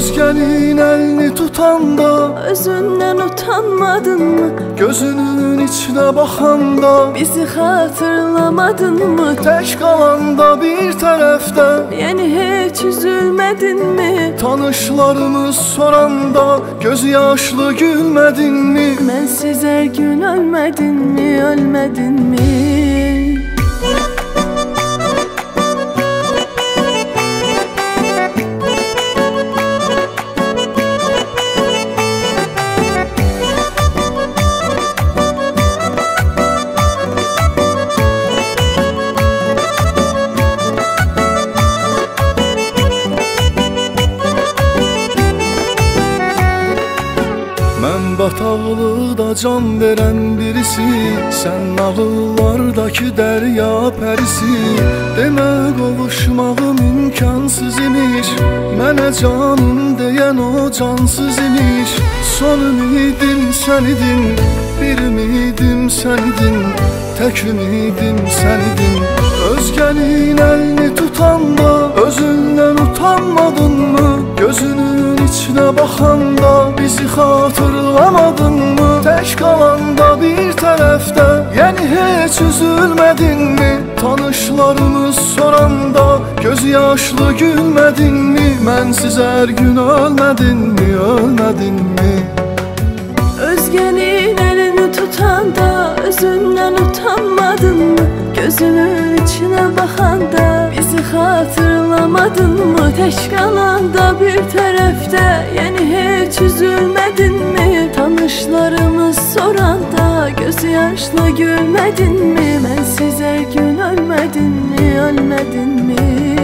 Özgenin elini tutanda özünden utanmadın mı? Gözünün içine bakanda Bizi hatırlamadın mı? tek kalanda bir tarafta Yani hiç üzülmedin mi? Tanışlarımız soranda gözü yaşlı gülmedin mi? Bensiz her gün ölmedin mi? Ölmedin mi? Mən bataqlıqda can veren birisi, sen nağıllardaki derya pərisi. Demə qovuşmağım imkansız imiş, mənə canım deyən o cansız imiş. Son ümidim sən idin, bir ümidim sən idin, tek ümidim sən idin. Özgenin elini tutanda özündən utanmadın mı? Gözünün içine bakanda bizi hatırlamadın mı? Tek kalanda bir tarafta, yani hiç üzülmedin mi? Tanışlarımız soranda gözü yaşlı gülmedin mi? Mənsiz her gün ölmedin mi? Ölmedin mi? Özgenin elini tutanda özünden utanmadın mı? Gözünün içine bakanda bizi hatırlamadın mı? Tek kalanda bir tarafta, yani hiç üzülmedin mi? Tanışlarımız soranda gözü yaşlı gülmedin mi? Bensiz her gün ölmedin mi? Ölmedin mi?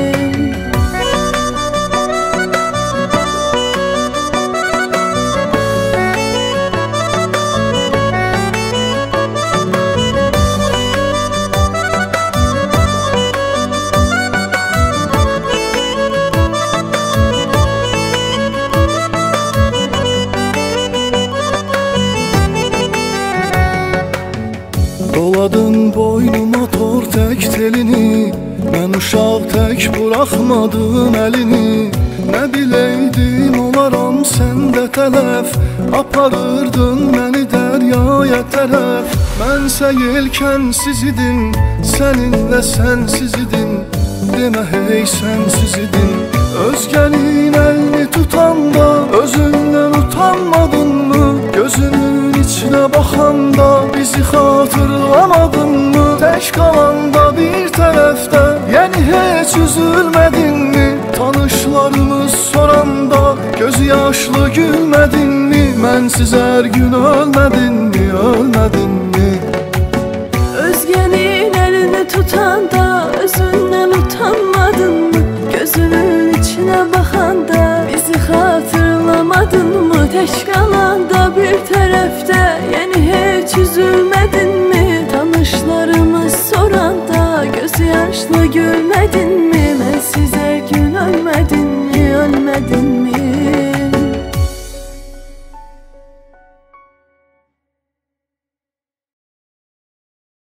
Doladın boynuma tor tek telini, mən uşaq tək buraxmadın əlini. Nə biləydim olaram səndə tələf, aparırdın məni dəryaya tərəf. Mənsə yelkənsiz idim, səninlə sənsiz idim, demə hey sənsiz idim. Özgenin elini tutanda özündən utanmadın mı? Gözünün içine bakanda bizi hatırlamadın mı? Tek kalanda bir tarafta, yani hiç üzülmedin mi? Tanışlarımız soranda gözü yaşlı gülmedin mi? Mənsiz her gün ölmedin mi? Ölmedin mi? Özgenin elini tutanda özünden utanmadın mı? Gözünün içine bakanda bizi hatırlamadın mı? Tek kalanda bir tarafta, yani hiç üzülmedin mi? Tanışlarımız soranda gözü yaşlı gülmedin mi?